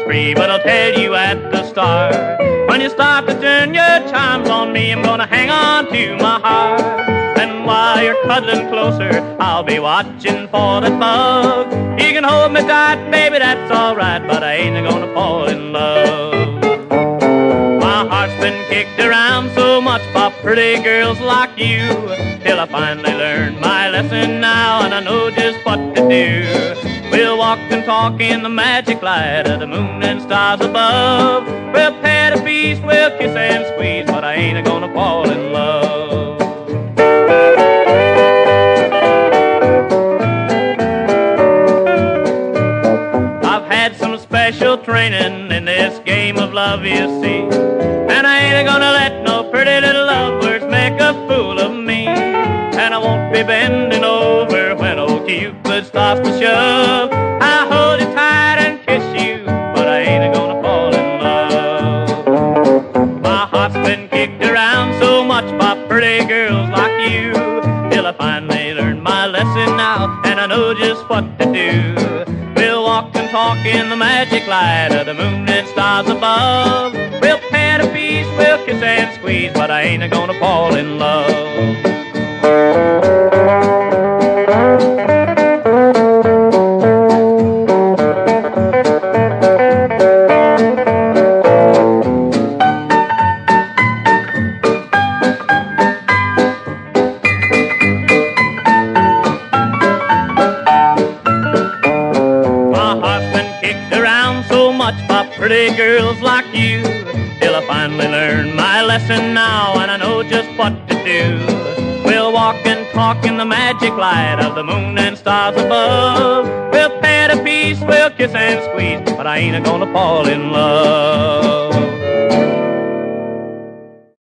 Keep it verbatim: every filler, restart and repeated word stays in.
free, but I'll tell you at the start, when you start to turn your charms on me, I'm gonna hang on to my heart. And while you're cuddling closer, I'll be watching for that bug. You can hold me tight, baby, that's alright, but I ain't gonna fall in love. My heart's been kicked around so much by pretty girls like you, till I finally learned my lesson now, and I know just what to do. We'll walk and talk in the magic light of the moon and stars above. We'll pet a feast, we'll kiss and squeeze, but I ain't gonna fall in love. I've had some special training in this game of love, you see, and I ain't gonna let no pretty little lovebirds make a fool of me. And I won't be bending over when old Cupid starts to shove. I'll hold you tight and kiss you, but I ain't gonna fall in love. My heart's been kicked around so much by pretty girls like you, till I finally learned my lesson now, and I know just what to do. We'll walk and talk in the magic light of the moon and stars above. We'll pet a feast, we'll kiss and squeeze, but I ain't gonna fall in love. Pretty girls like you, till I finally learned my lesson now, and I know just what to do. We'll walk and talk in the magic light of the moon and stars above. We'll pet a feast, we'll kiss and squeeze, but I ain't gonna fall in love.